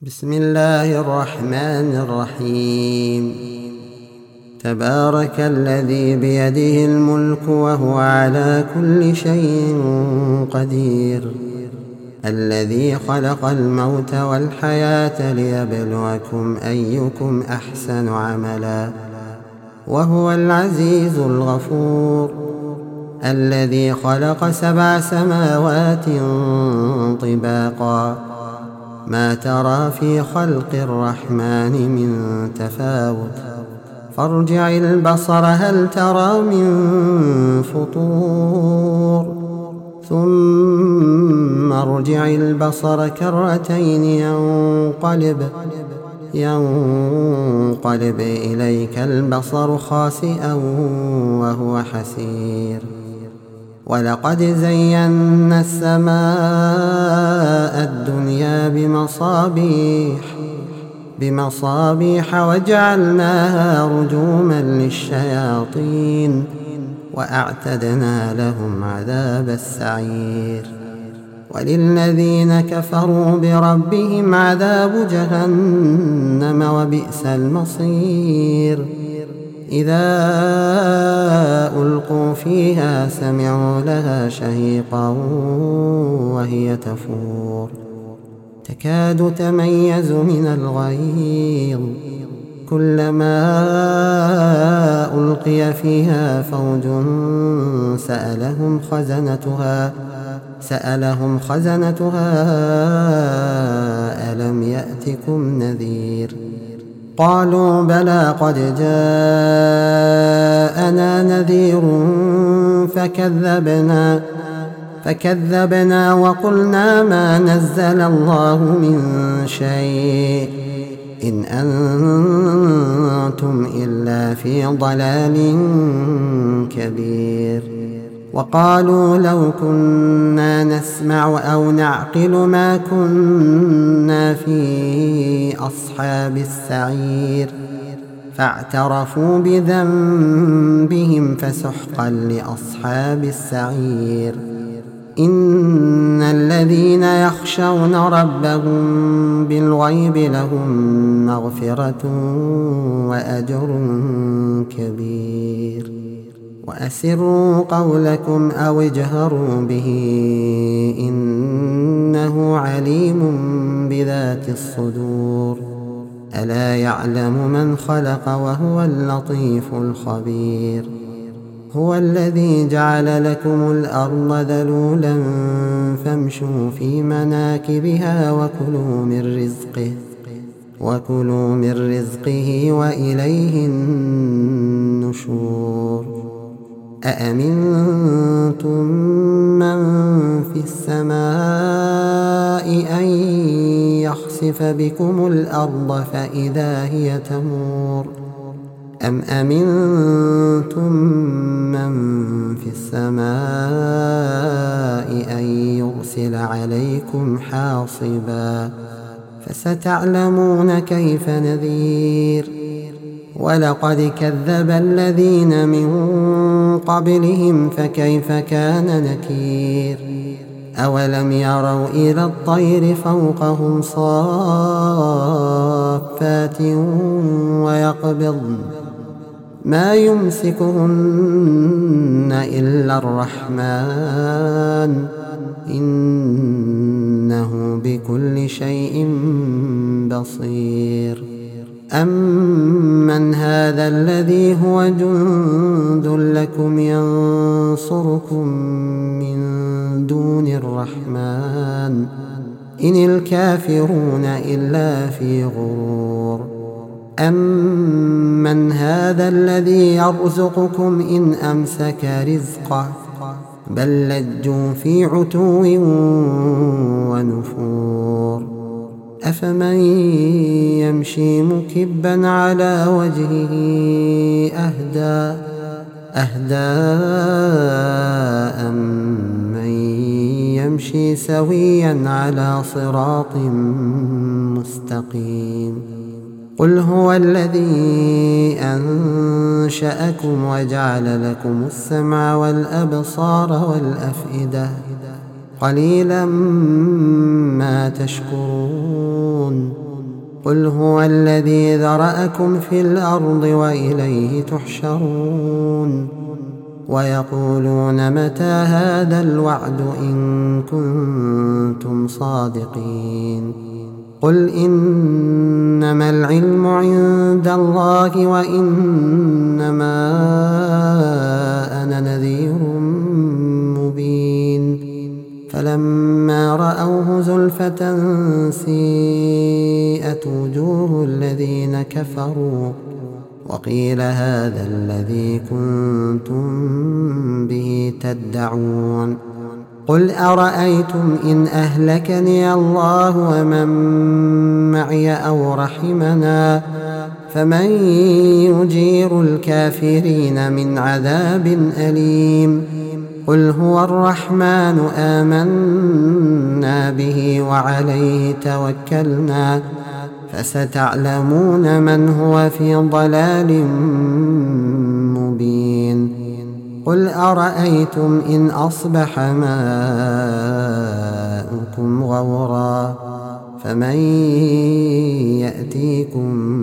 بسم الله الرحمن الرحيم. تبارك الذي بيده الملك وهو على كل شيء قدير، الذي خلق الموت والحياة ليبلوكم أيكم أحسن عملا، وهو العزيز الغفور، الذي خلق 7 سماوات طباقا، ما ترى في خلق الرحمن من تفاوت، فارجع البصر هل ترى من فطور، ثم ارجع البصر كرتين ينقلب إليك البصر خاسئا وهو حسير. ولقد زينا السماء الدنيا بمصابيح وجعلناها رجوما للشياطين، وأعتدنا لهم عذاب السعير. وللذين كفروا بربهم عذاب جهنم وبئس المصير. إذا ألقوا فيها سمعوا لها شهيقا وهي تفور، تكاد تميز من الغيظ، كلما ألقي فيها فوج سألهم خزنتها ألم يأتكم نذير؟ قالوا بلى قد جاءنا نذير فكذبنا وقلنا ما نزل الله من شيء إن أنتم إلا في ضلال كبير. وقالوا لو كنا نسمع أو نعقل ما كنا في أصحاب السعير، فاعترفوا بذنبهم فسحقا لأصحاب السعير. إن الذين يخشون ربهم بالغيب لهم مغفرة وأجر كبير. وأسروا قولكم أو اجهروا به إنه عليم بذات الصدور. ألا يعلم من خلق وهو اللطيف الخبير. هو الذي جعل لكم الأرض ذلولا فامشوا في مناكبها وكلوا من رزقه وإليه النشور. أأمنتم من في السماء أن يخسف بكم الأرض فإذا هي تمور، أم أمنتم من في السماء أن يرسل عليكم حاصبا، فستعلمون كيف نذير. ولقد كذب الذين من قبلهم فكيف كان نكير. أولم يروا إلى الطير فوقهم صافات ويقبضن ما يمسكهن إلا الرحمن إنه بكل شيء بصير. أمن هذا الذي هو جند لكم ينصركم من دون الرحمن إن الكافرون إلا في غرور. أمن هذا الذي يرزقكم إن أمسك رزقه بل لجوا في عتو ونفور. أفمن يمشي مكبا على وجهه أهدى أمن يمشي سويا على صراط مستقيم. قل هو الذي أنشأكم وجعل لكم السمع والأبصار والأفئدة قليلا ما تشكرون قل هو الذي ذرأكم في الأرض وإليه تحشرون ويقولون متى هذا الوعد إن كنتم صادقين قل إنما العلم عند الله وإنما أنا نذير مبين فلما رأوه زلفة سيئت وجوه الذين كفروا وقيل هذا الذي كنتم به تدعون قل أرأيتم إن أهلكني الله ومن معي أو رحمنا فمن يجير الكافرين من عذاب أليم قل هو الرحمن آمنا به وعليه توكلنا فستعلمون من هو في ضلال مبين قل أرأيتم إن أصبح ماؤكم غورا فمن يأتيكم